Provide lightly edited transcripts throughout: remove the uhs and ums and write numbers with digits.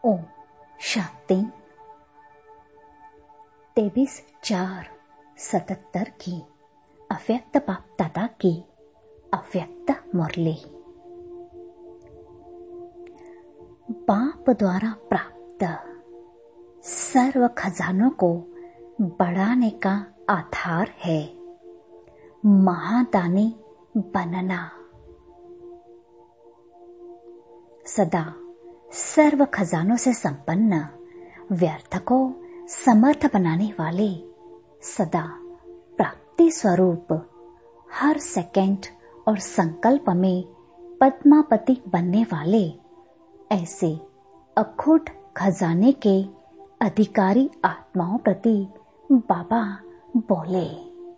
ओम शांति। 23/4/77 की अव्यक्त बाप दादा की अव्यक्त मुरली। बाप द्वारा प्राप्त सर्व खजानों को बढ़ाने का आधार है महादानी बनना। सदा सर्व खजानों से संपन्न व्यर्थ को समर्थ बनाने वाले, सदा प्राप्ति स्वरूप हर सेकंड और संकल्प में पद्मापति बनने वाले, ऐसे अखूट खजाने के अधिकारी आत्माओं प्रति बाबा बोले।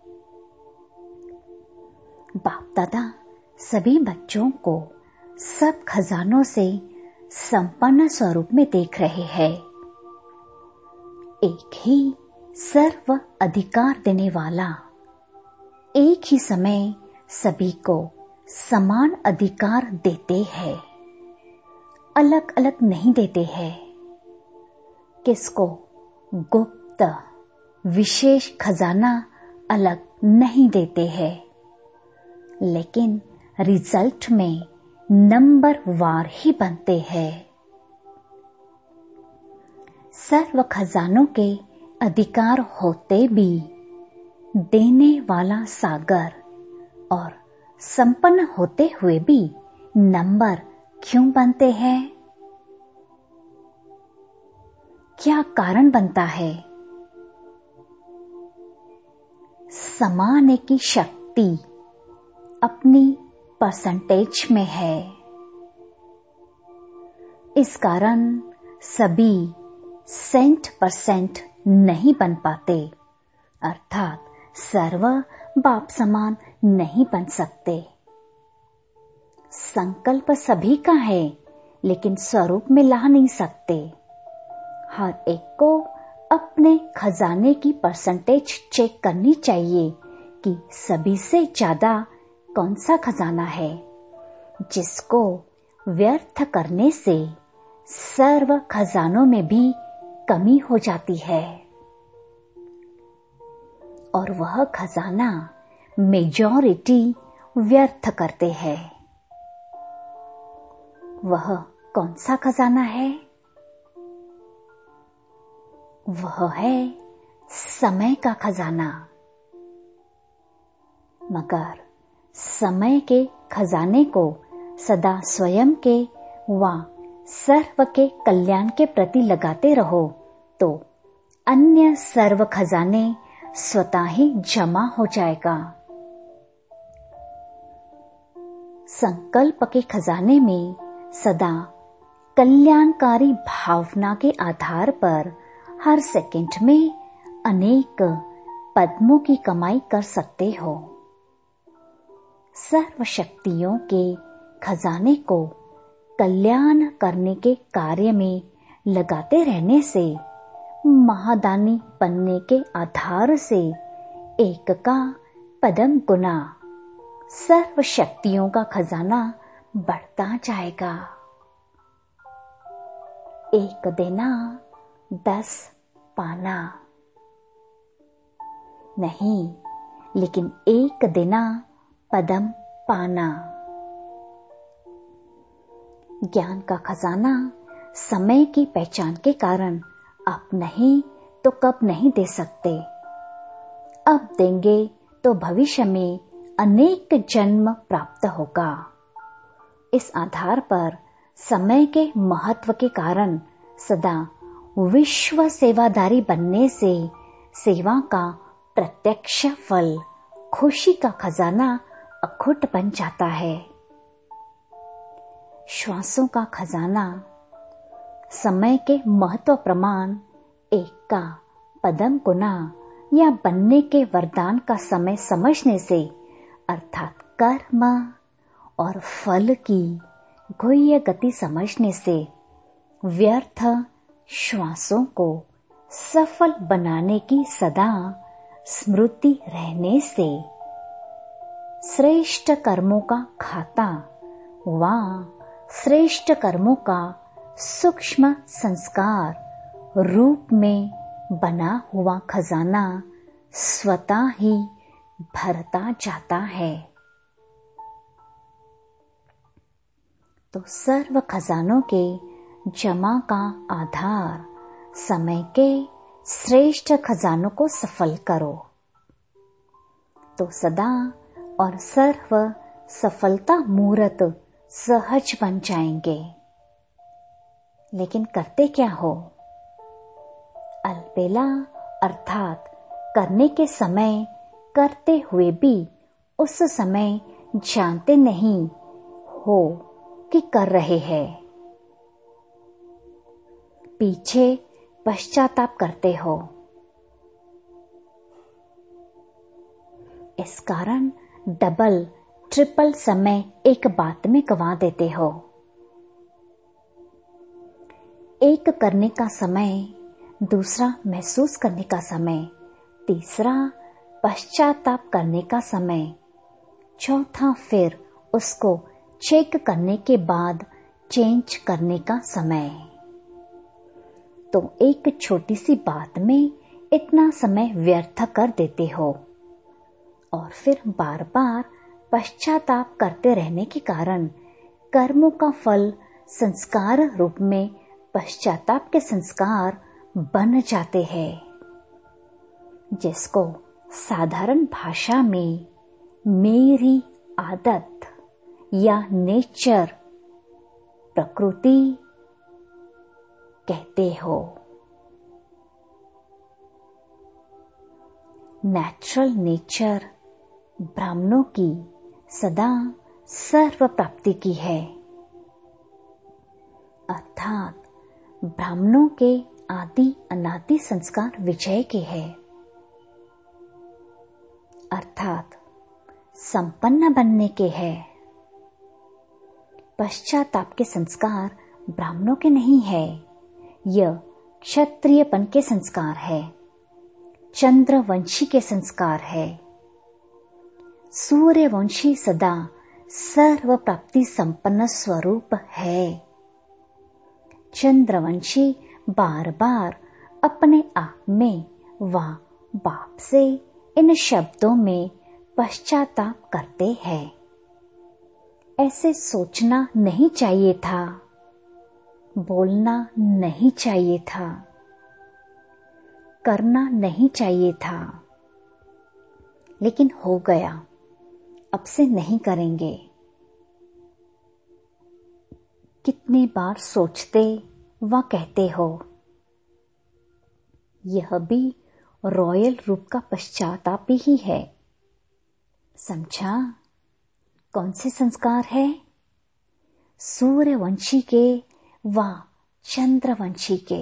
बाप दादा सभी बच्चों को सब खजानों से संपन्न स्वरूप में देख रहे हैं। एक ही सर्व अधिकार देने वाला, एक ही समय सभी को समान अधिकार देते हैं, अलग अलग नहीं देते हैं। किसको गुप्त विशेष खजाना अलग नहीं देते हैं, लेकिन रिजल्ट में नंबर वार ही बनते हैं। सर्व खजानों के अधिकार होते भी देने वाला सागर और संपन्न होते हुए भी नंबर क्यों बनते हैं? क्या कारण बनता है? समाने की शक्ति अपनी परसेंटेज में है। इस कारण सभी 100% नहीं बन पाते, अर्थात सर्व बाप समान नहीं बन सकते। संकल्प सभी का है, लेकिन स्वरूप में ला नहीं सकते। हर एक को अपने खजाने की परसेंटेज चेक करनी चाहिए कि सभी से ज्यादा कौन सा खजाना है, जिसको व्यर्थ करने से सर्व खजानों में भी कमी हो जाती है। और वह खजाना मेजॉरिटी व्यर्थ करते हैं। वह कौन सा खजाना है? वह है समय का खजाना। मगर समय के खजाने को सदा स्वयं के व सर्व के कल्याण के प्रति लगाते रहो तो अन्य सर्व खजाने स्वतः ही जमा हो जाएगा। संकल्प के खजाने में सदा कल्याणकारी भावना के आधार पर हर सेकंड में अनेक पद्मों की कमाई कर सकते हो। सर्व शक्तियों के खजाने को कल्याण करने के कार्य में लगाते रहने से महादानी बनने के आधार से एक का पदम गुना सर्व शक्तियों का खजाना बढ़ता जाएगा। एक देना 10 पाना नहीं, लेकिन एक देना पदम पाना। ज्ञान का खजाना समय की पहचान के कारण अब नहीं तो कब नहीं दे सकते। अब देंगे तो भविष्य में अनेक जन्म प्राप्त होगा। इस आधार पर समय के महत्व के कारण सदा विश्व सेवादारी बनने से सेवा का प्रत्यक्ष फल खुशी का खजाना अखुट बन जाता है। श्वासों का खजाना समय के महत्व प्रमाण एक का पदम गुना या बनने के वरदान का समय समझने से, अर्थात कर्म और फल की गुह्य गति समझने से व्यर्थ श्वासों को सफल बनाने की सदा स्मृति रहने से श्रेष्ठ कर्मों का खाता व श्रेष्ठ कर्मों का सूक्ष्म संस्कार रूप में बना हुआ खजाना स्वतः ही भरता जाता है। तो सर्व खजानों के जमा का आधार समय के श्रेष्ठ खजानों को सफल करो, तो सदा और सर्व सफलता मूर्त सहज बन जाएंगे। लेकिन करते क्या हो? अलबेला अर्थात करने के समय करते हुए भी उस समय जानते नहीं हो कि कर रहे हैं। पीछे पश्चाताप करते हो। इस कारण डबल ट्रिपल समय एक बात में गंवा देते हो। एक करने का समय, दूसरा महसूस करने का समय, तीसरा पश्चाताप करने का समय, चौथा फिर उसको चेक करने के बाद चेंज करने का समय। तो एक छोटी सी बात में इतना समय व्यर्थ कर देते हो और फिर बार बार पश्चाताप करते रहने के कारण कर्मों का फल संस्कार रूप में पश्चाताप के संस्कार बन जाते हैं, जिसको साधारण भाषा में मेरी आदत या नेचर, प्रकृति कहते हो। नेचुरल नेचर ब्राह्मणों की सदा सर्व प्राप्ति की है, अर्थात ब्राह्मणों के आदि अनादि संस्कार विजय के है, अर्थात संपन्न बनने के है। पश्चाताप के संस्कार ब्राह्मणों के नहीं है, यह क्षत्रियपन के संस्कार है, चंद्रवंशी के संस्कार है। सूर्यवंशी सदा सर्व प्राप्ति संपन्न स्वरूप है। चंद्रवंशी बार बार अपने आप में व बाप से इन शब्दों में पश्चाताप करते हैं। ऐसे सोचना नहीं चाहिए था, बोलना नहीं चाहिए था, करना नहीं चाहिए था, लेकिन हो गया, अब से नहीं करेंगे। कितनी बार सोचते व कहते हो। यह भी रॉयल रूप का पश्चाताप ही है। समझा? कौन से संस्कार है? सूर्यवंशी के व चंद्रवंशी के।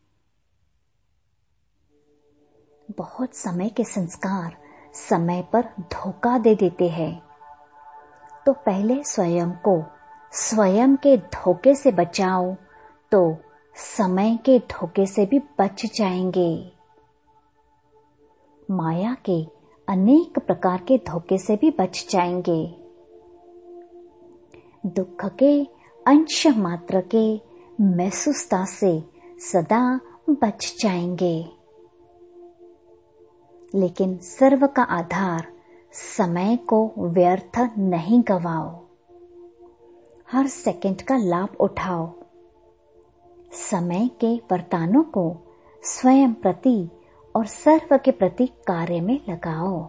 बहुत समय के संस्कार समय पर धोखा दे देते हैं, तो पहले स्वयं को स्वयं के धोखे से बचाओ, तो समय के धोखे से भी बच जाएंगे। माया के अनेक प्रकार के धोखे से भी बच जाएंगे। दुख के अंश मात्र के महसूसता से सदा बच जाएंगे। लेकिन सर्व का आधार समय को व्यर्थ नहीं गवाओ, हर सेकंड का लाभ उठाओ। समय के वरदानों को स्वयं प्रति और सर्व के प्रति कार्य में लगाओ।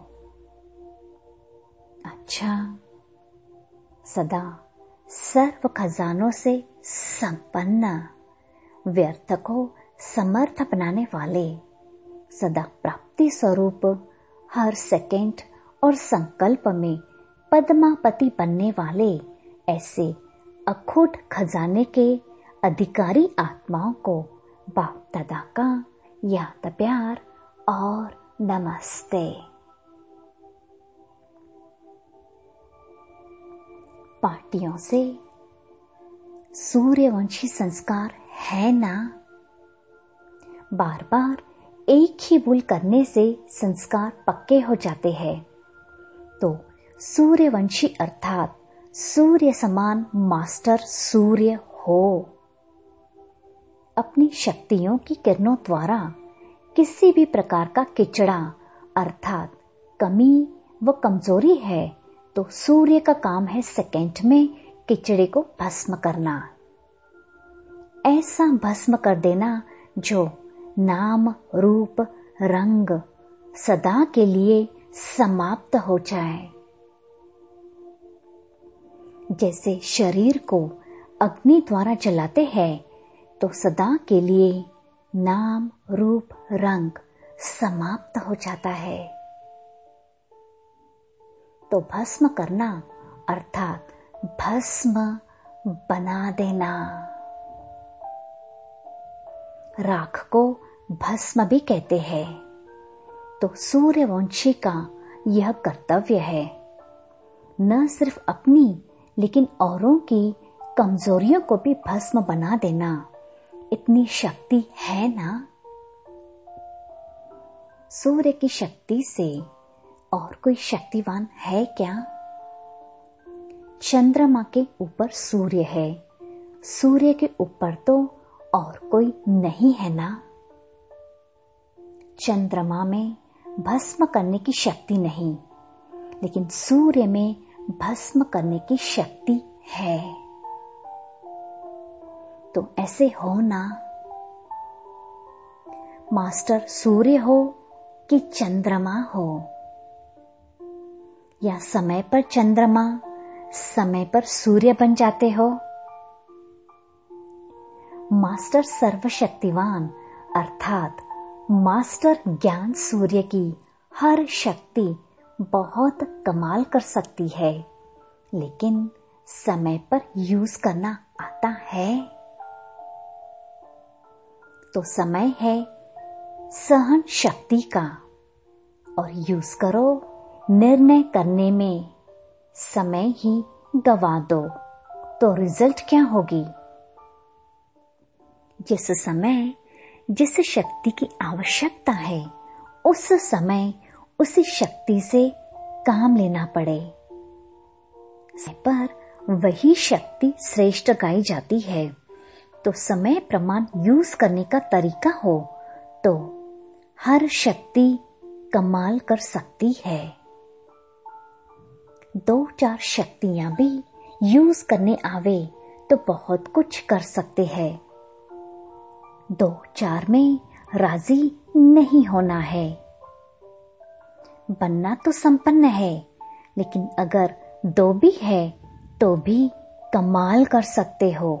अच्छा, सदा सर्व खजानों से संपन्न, व्यर्थ को समर्थ बनाने वाले, सदा प्राप्ति स्वरूप हर सेकंड और संकल्प में पद्मापति बनने वाले ऐसे अखूट खजाने के अधिकारी आत्माओं को बाप दादा का याद प्यार और नमस्ते। पार्टियों से सूर्यवंशी संस्कार है ना? बार बार एक ही भूल करने से संस्कार पक्के हो जाते हैं। तो सूर्यवंशी अर्थात सूर्य समान मास्टर सूर्य हो। अपनी शक्तियों की किरणों द्वारा किसी भी प्रकार का किचड़ा अर्थात कमी व कमजोरी है तो सूर्य का काम है सेकंड में किचड़े को भस्म करना, ऐसा भस्म कर देना जो नाम रूप रंग सदा के लिए समाप्त हो जाए। जैसे शरीर को अग्नि द्वारा जलाते हैं तो सदा के लिए नाम रूप रंग समाप्त हो जाता है। तो भस्म करना अर्थात भस्म बना देना। राख को भस्म भी कहते हैं। तो सूर्यवंशी का यह कर्तव्य है, न सिर्फ अपनी लेकिन औरों की कमजोरियों को भी भस्म बना देना। इतनी शक्ति है ना। सूर्य की शक्ति से और कोई शक्तिवान है क्या? चंद्रमा के ऊपर सूर्य है, सूर्य के ऊपर तो और कोई नहीं है ना। चंद्रमा में भस्म करने की शक्ति नहीं, लेकिन सूर्य में भस्म करने की शक्ति है। तो ऐसे हो ना। मास्टर सूर्य हो कि चंद्रमा हो, या समय पर चंद्रमा समय पर सूर्य बन जाते हो। मास्टर सर्वशक्तिवान अर्थात मास्टर ज्ञान सूर्य की हर शक्ति बहुत कमाल कर सकती है, लेकिन समय पर यूज करना आता है। तो समय है सहन शक्ति का, और यूज करो निर्णय करने में। समय ही गवा दो तो रिजल्ट क्या होगी? जिस समय जिस शक्ति की आवश्यकता है उस समय उसी शक्ति से काम लेना पड़े। पर वही शक्ति श्रेष्ठ गाई जाती है। तो समय प्रमाण यूज करने का तरीका हो तो हर शक्ति कमाल कर सकती है। 2-4 शक्तियां भी यूज करने आवे तो बहुत कुछ कर सकते हैं। 2-4 में राजी नहीं होना है। बनना तो संपन्न है, लेकिन अगर 2 भी है तो भी कमाल कर सकते हो।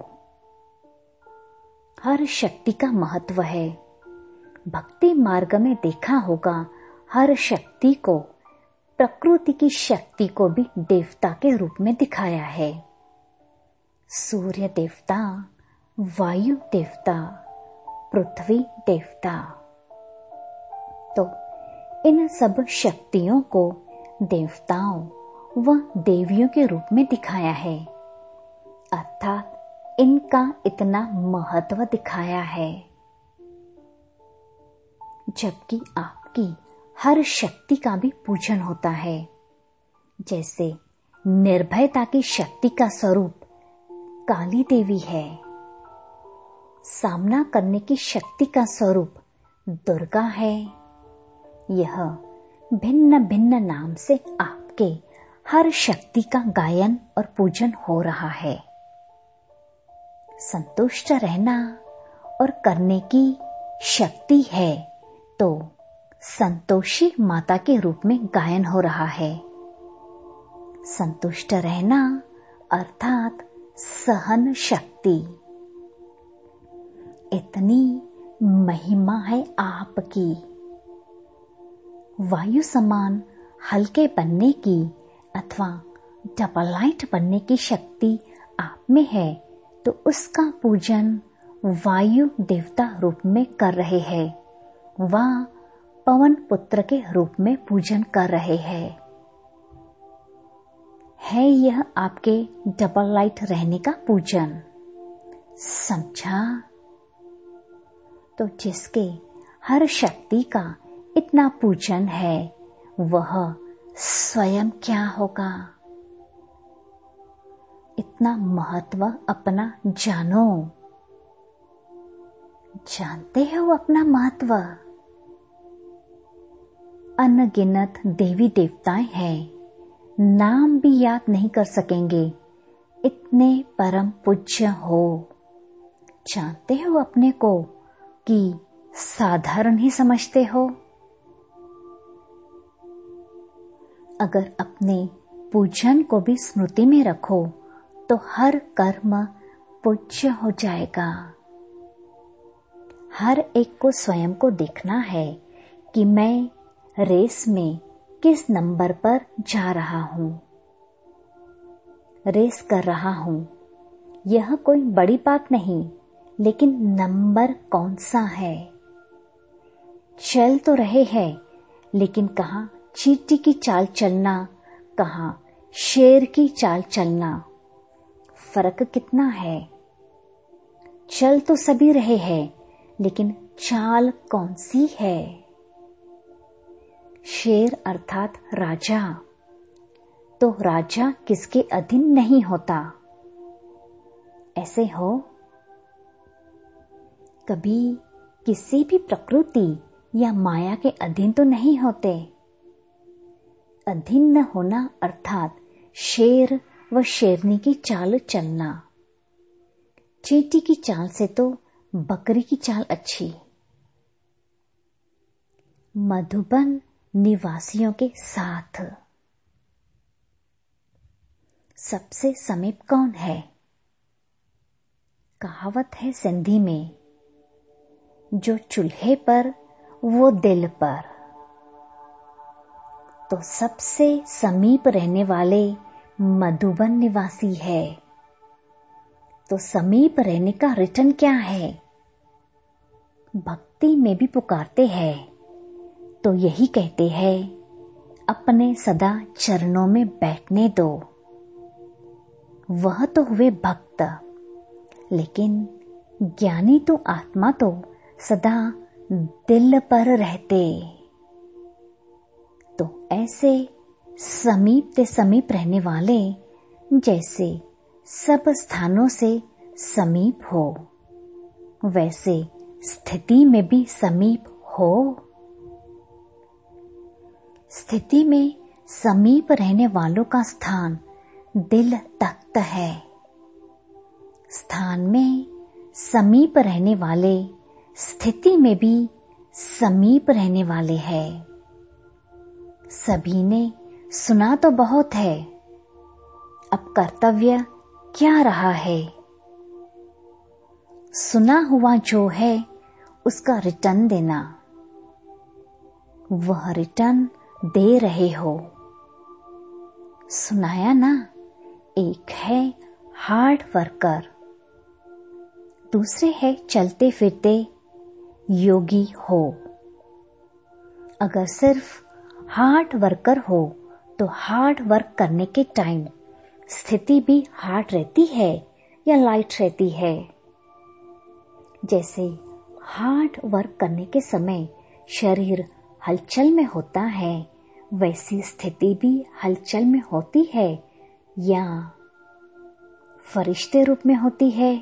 हर शक्ति का महत्व है। भक्ति मार्ग में देखा होगा, हर शक्ति को, प्रकृति की शक्ति को भी देवता के रूप में दिखाया है। सूर्य देवता, वायु देवता, पृथ्वी देवता। तो इन सब शक्तियों को देवताओं व देवियों के रूप में दिखाया है, अर्थात इनका इतना महत्व दिखाया है। जबकि आपकी हर शक्ति का भी पूजन होता है। जैसे निर्भयता की शक्ति का स्वरूप काली देवी है, सामना करने की शक्ति का स्वरूप दुर्गा है। यह भिन्न भिन्न नाम से आपके हर शक्ति का गायन और पूजन हो रहा है। संतुष्ट रहना और करने की शक्ति है तो संतोषी माता के रूप में गायन हो रहा है। संतुष्ट रहना अर्थात सहन शक्ति। इतनी महिमा है आपकी। वायु समान हल्के बनने की अथवा डबल लाइट बनने की शक्ति आप में है, तो उसका पूजन वायु देवता रूप में कर रहे हैं, वह पवन पुत्र के रूप में पूजन कर रहे हैं। है यह आपके डबल लाइट रहने का पूजन। समझा? तो जिसके हर शक्ति का इतना पूजन है, वह स्वयं क्या होगा? इतना महत्व अपना जानो। जानते हो अपना महत्व? अनगिनत देवी देवताएं हैं, नाम भी याद नहीं कर सकेंगे, इतने परम पूज्य हो। जानते हो अपने को कि साधारण ही समझते हो? अगर अपने पूजन को भी स्मृति में रखो तो हर कर्म पूज्य हो जाएगा। हर एक को स्वयं को देखना है कि मैं रेस में किस नंबर पर जा रहा हूँ, रेस कर रहा हूँ। यह कोई बड़ी बात नहीं, लेकिन नंबर कौन सा है? चल तो रहे हैं, लेकिन कहाँ चींटी की चाल चलना, कहाँ शेर की चाल चलना, फर्क कितना है? चल तो सभी रहे हैं, लेकिन चाल कौन सी है? शेर अर्थात राजा, तो राजा किसके अधीन नहीं होता? ऐसे हो कभी किसी भी प्रकृति या माया के अधीन तो नहीं होते। अधीन न होना अर्थात शेर व शेरनी की चाल चलना। चींटी की चाल से तो बकरी की चाल अच्छी। मधुबन निवासियों के साथ सबसे समीप कौन है? कहावत है सिंधी में, जो चूल्हे पर वो दिल पर। तो सबसे समीप रहने वाले मधुबन निवासी है। तो समीप रहने का रिटर्न क्या है? भक्ति में भी पुकारते हैं तो यही कहते हैं, अपने सदा चरणों में बैठने दो। वह तो हुए भक्त, लेकिन ज्ञानी तो आत्मा तो सदा दिल पर रहते। तो ऐसे समीप से समीप रहने वाले जैसे सब स्थानों से समीप हो, वैसे स्थिति में भी समीप हो। स्थिति में समीप रहने वालों का स्थान दिल तख्त है। स्थान में समीप रहने वाले स्थिति में भी समीप रहने वाले हैं। सभी ने सुना तो बहुत है, अब कर्तव्य क्या रहा है? सुना हुआ जो है उसका रिटर्न देना। वह रिटर्न दे रहे हो। सुनाया ना, एक है हार्ड वर्कर, दूसरे है चलते फिरते योगी हो। अगर सिर्फ हार्ड वर्कर हो तो हार्ड वर्क करने के टाइम स्थिति भी हार्ड रहती है या लाइट रहती है? जैसे हार्ड वर्क करने के समय शरीर हलचल में होता है, वैसी स्थिति भी हलचल में होती है या फरिश्ते रूप में होती है?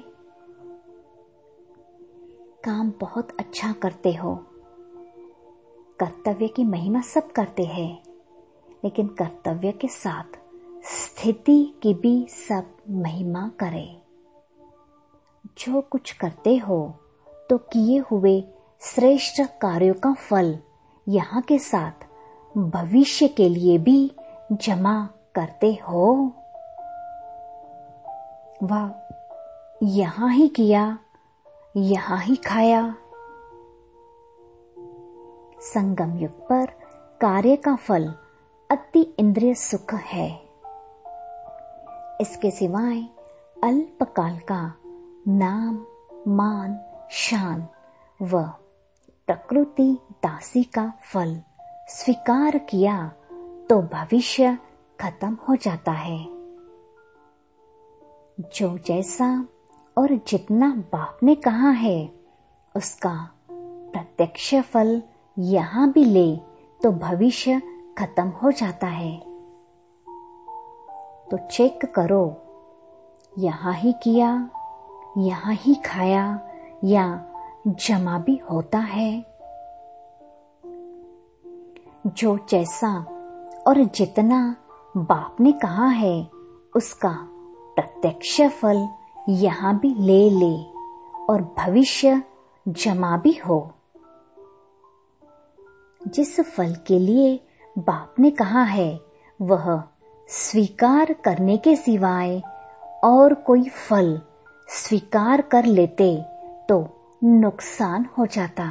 काम बहुत अच्छा करते हो, कर्तव्य की महिमा सब करते हैं, लेकिन कर्तव्य के साथ स्थिति की भी सब महिमा करे। जो कुछ करते हो तो किए हुए श्रेष्ठ कार्यों का फल यहाँ के साथ भविष्य के लिए भी जमा करते हो। वाह, यहाँ ही किया, यहाँ ही खाया। संगम युग पर कार्य का फल अति इंद्रिय सुख है। इसके सिवाय अल्पकाल का नाम, मान, शान व प्रकृति दासी का फल स्वीकार किया तो भविष्य खत्म हो जाता है। जो जैसा और जितना बाप ने कहा है उसका प्रत्यक्ष फल यहाँ भी ले तो भविष्य खत्म हो जाता है। तो चेक करो, यहाँ ही किया, यहाँ ही खाया या जमा भी होता है। जो जैसा और जितना बाप ने कहा है उसका प्रत्यक्ष फल यहाँ भी ले ले और भविष्य जमा भी हो। जिस फल के लिए बाप ने कहा है वह स्वीकार करने के सिवाय और कोई फल स्वीकार कर लेते तो नुकसान हो जाता।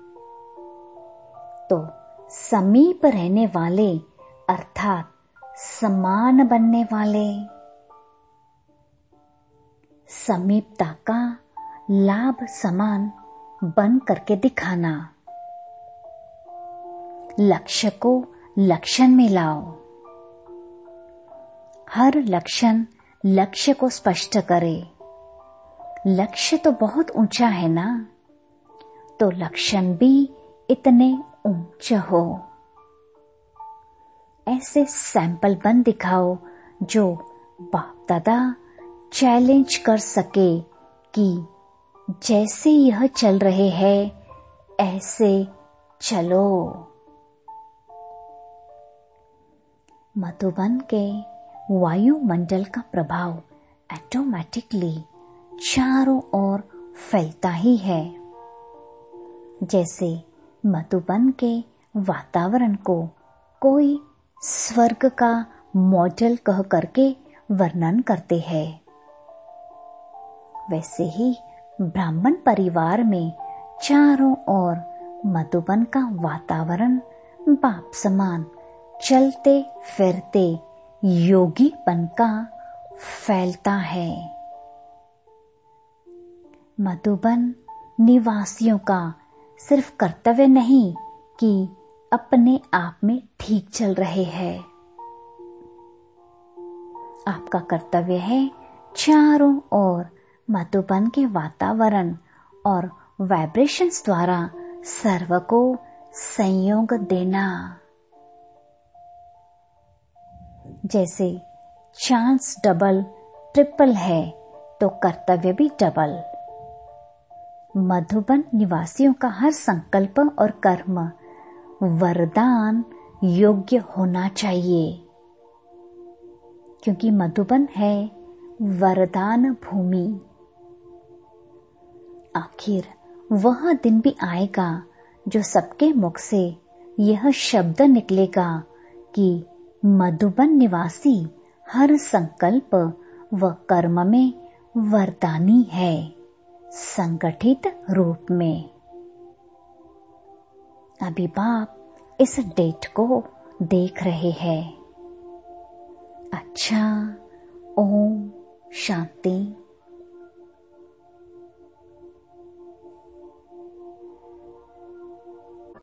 तो समीप रहने वाले अर्थात समान बनने वाले, समीपता का लाभ समान बन करके दिखाना, लक्ष्य को लक्षण में लाओ। हर लक्षण लक्ष्य को स्पष्ट करे। लक्ष्य तो बहुत ऊंचा है ना, तो लक्षण भी इतने ऊंचे हो। ऐसे सैंपल बन दिखाओ जो बाप दादा चैलेंज कर सके कि जैसे यह चल रहे हैं ऐसे चलो। मधुबन के वायुमंडल का प्रभाव ऑटोमेटिकली चारों ओर फैलता ही है। जैसे मधुबन के वातावरण को कोई स्वर्ग का मॉडल कह करके वर्णन करते हैं, वैसे ही ब्राह्मण परिवार में चारों ओर मधुबन का वातावरण बाप समान चलते फिरते योगीपन का फैलता है। मधुबन निवासियों का सिर्फ कर्तव्य नहीं कि अपने आप में ठीक चल रहे हैं, आपका कर्तव्य है चारों ओर मधुबन के वातावरण और वाइब्रेशंस द्वारा सर्व को संयोग देना। जैसे चांस डबल ट्रिपल है तो कर्तव्य भी डबल। मधुबन निवासियों का हर संकल्प और कर्म वरदान योग्य होना चाहिए, क्योंकि मधुबन है वरदान भूमि। आखिर वह दिन भी आएगा जो सबके मुख से यह शब्द निकलेगा कि मधुबन निवासी हर संकल्प व कर्म में वरदानी है, संगठित रूप में। अभी बाप इस डेट को देख रहे हैं। अच्छा, ओम शांति।